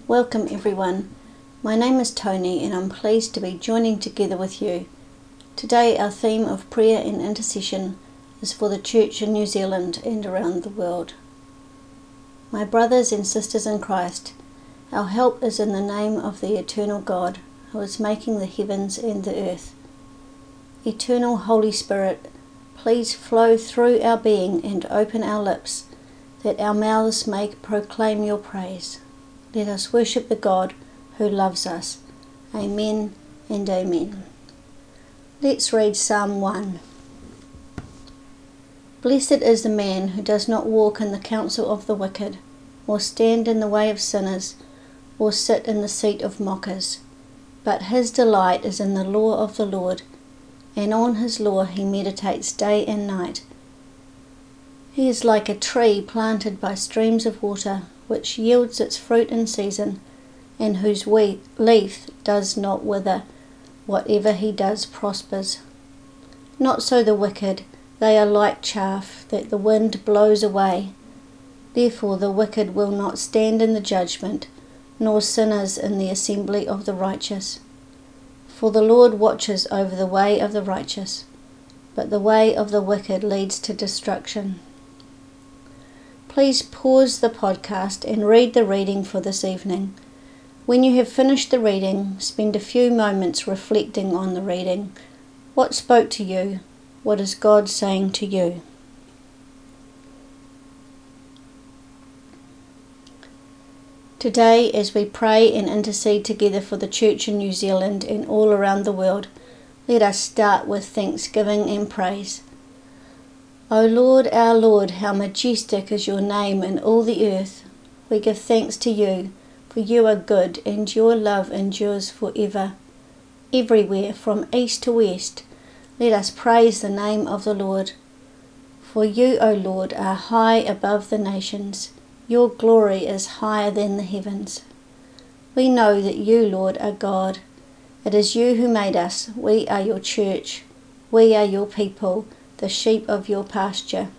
Welcome everyone. My name is Tony and I'm pleased to be joining together with you. Today our theme of prayer and intercession is for the Church in New Zealand and around the world. My brothers and sisters in Christ, our help is in the name of the eternal God who is making the heavens and the earth. Eternal Holy Spirit, please flow through our being and open our lips that our mouths may proclaim your praise. Let us worship the God who loves us. Amen and amen. Let's read Psalm 1. Blessed is the man who does not walk in the counsel of the wicked, or stand in the way of sinners, or sit in the seat of mockers. But his delight is in the law of the Lord, and on his law he meditates day and night. He is like a tree planted by streams of water, which yields its fruit in season, and whose leaf does not wither. Whatever he does prospers. Not so the wicked, they are like chaff that the wind blows away. Therefore the wicked will not stand in the judgment, nor sinners in the assembly of the righteous. For the Lord watches over the way of the righteous, but the way of the wicked leads to destruction. Please pause the podcast and read the reading for this evening. When you have finished the reading, spend a few moments reflecting on the reading. What spoke to you? What is God saying to you? Today, as we pray and intercede together for the Church in New Zealand and all around the world, let us start with thanksgiving and praise. O Lord, our Lord, how majestic is your name in all the earth. We give thanks to you, for you are good, and your love endures forever. Everywhere, from east to west, let us praise the name of the Lord. For you, O Lord, are high above the nations. Your glory is higher than the heavens. We know that you, Lord, are God. It is you who made us. We are your church. We are your people, the sheep of your pasture.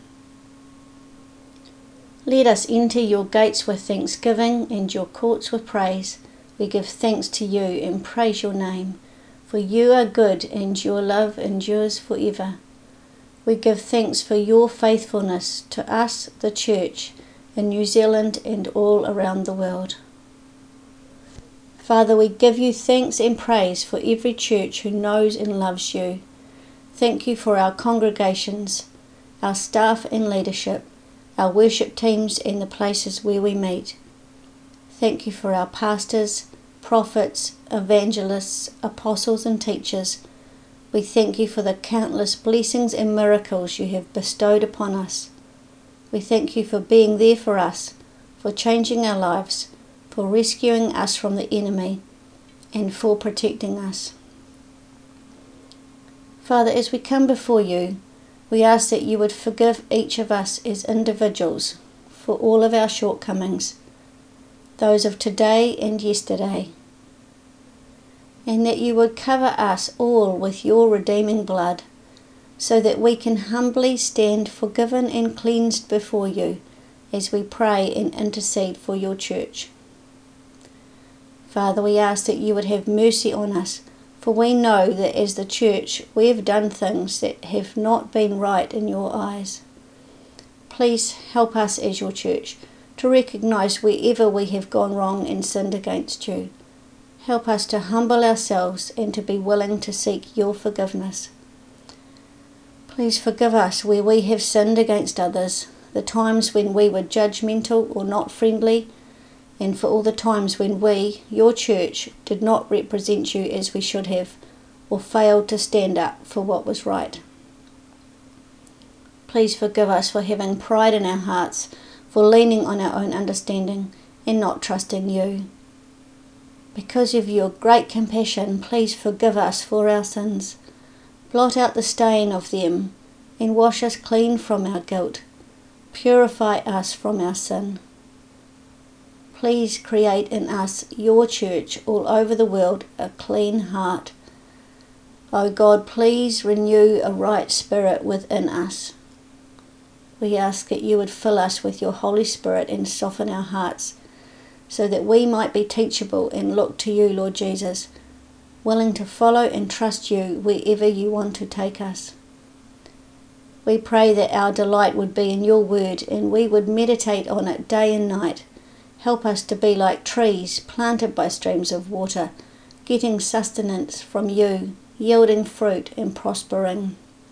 Let us enter your gates with thanksgiving and your courts with praise. We give thanks to you and praise your name, for you are good and your love endures forever. We give thanks for your faithfulness to us, the Church, in New Zealand and all around the world. Father, we give you thanks and praise for every church who knows and loves you. Thank you for our congregations, our staff and leadership, our worship teams and the places where we meet. Thank you for our pastors, prophets, evangelists, apostles and teachers. We thank you for the countless blessings and miracles you have bestowed upon us. We thank you for being there for us, for changing our lives, for rescuing us from the enemy, and for protecting us. Father, as we come before you, we ask that you would forgive each of us as individuals for all of our shortcomings, those of today and yesterday, and that you would cover us all with your redeeming blood, so that we can humbly stand forgiven and cleansed before you as we pray and intercede for your church. Father, we ask that you would have mercy on us, for we know that as the church we have done things that have not been right in your eyes. Please help us as your church to recognise wherever we have gone wrong and sinned against you. Help us to humble ourselves and to be willing to seek your forgiveness. Please forgive us where we have sinned against others, the times when we were judgmental or not friendly, and for all the times when we, your church, did not represent you as we should have, or failed to stand up for what was right. Please forgive us for having pride in our hearts, for leaning on our own understanding and not trusting you. Because of your great compassion, please forgive us for our sins. Blot out the stain of them and wash us clean from our guilt. Purify us from our sin. Please create in us, your church, all over the world, a clean heart. O God, please renew a right spirit within us. We ask that you would fill us with your Holy Spirit and soften our hearts, so that we might be teachable and look to you, Lord Jesus, willing to follow and trust you wherever you want to take us. We pray that our delight would be in your word and we would meditate on it day and night. Help us to be like trees planted by streams of water, getting sustenance from you, yielding fruit and prospering.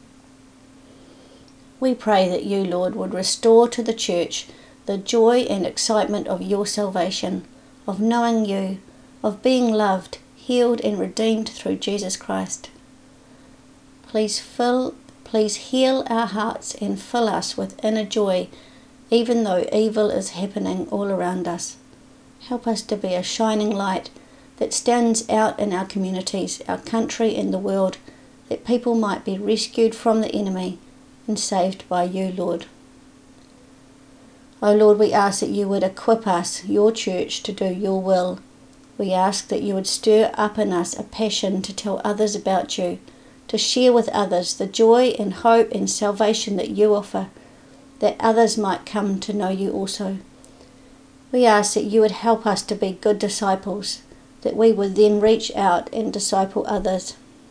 We pray that you, Lord, would restore to the church the joy and excitement of your salvation, of knowing you, of being loved, healed and redeemed through Jesus Christ. Please heal our hearts and fill us with inner joy, even though evil is happening all around us. Help us to be a shining light that stands out in our communities, our country and the world, that people might be rescued from the enemy and saved by you, Lord. O Lord, we ask that you would equip us, your church, to do your will. We ask that you would stir up in us a passion to tell others about you, to share with others the joy and hope and salvation that you offer, that others might come to know you also. We ask that you would help us to be good disciples, that we would then reach out and disciple others.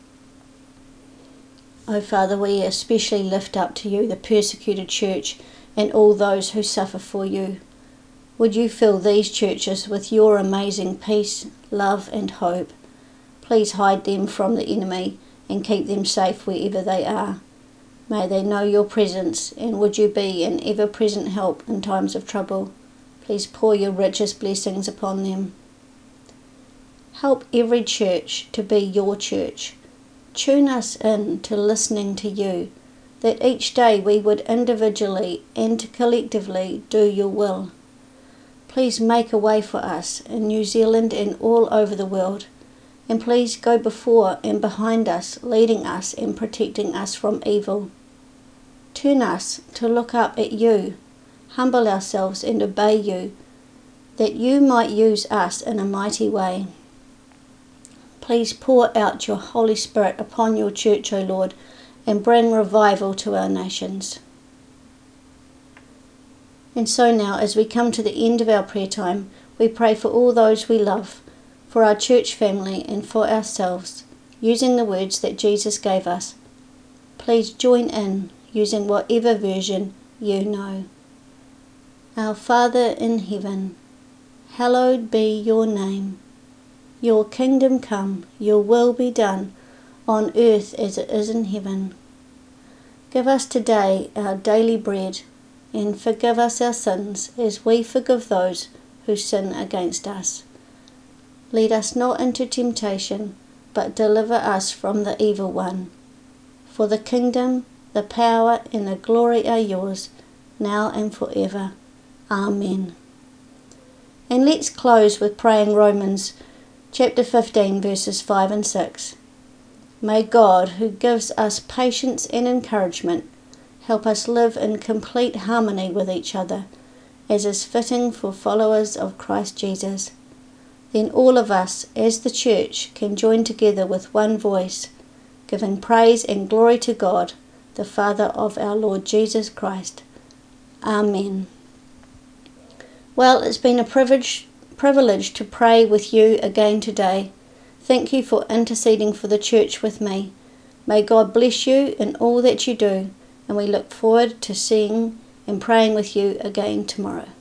O Father, we especially lift up to you the persecuted church and all those who suffer for you. Would you fill these churches with your amazing peace, love and hope? Please hide them from the enemy and keep them safe wherever they are. May they know your presence, and would you be an ever-present help in times of trouble? Please pour your richest blessings upon them. Help every church to be your church. Tune us in to listening to you, that each day we would individually and collectively do your will. Please make a way for us in New Zealand and all over the world, and please go before and behind us, leading us and protecting us from evil. Turn us to look up at you, humble ourselves and obey you, that you might use us in a mighty way. Please pour out your Holy Spirit upon your church, O Lord, and bring revival to our nations. And so now, as we come to the end of our prayer time, we pray for all those we love, for our church family and for ourselves, using the words that Jesus gave us. Please join in, using whatever version you know. Our Father in heaven, hallowed be your name. Your kingdom come, your will be done, on earth as it is in heaven. Give us today our daily bread, and forgive us our sins as we forgive those who sin against us. Lead us not into temptation, but deliver us from the evil one. For the kingdom, the power, and the glory are yours, now and forever. Amen. And let's close with praying Romans chapter 15, verses 5 and 6. May God, who gives us patience and encouragement, help us live in complete harmony with each other, as is fitting for followers of Christ Jesus. Then all of us, as the church, can join together with one voice, giving praise and glory to God, the Father of our Lord Jesus Christ. Amen. Well, it's been a privilege to pray with you again today. Thank you for interceding for the church with me. May God bless you in all that you do, and we look forward to seeing and praying with you again tomorrow.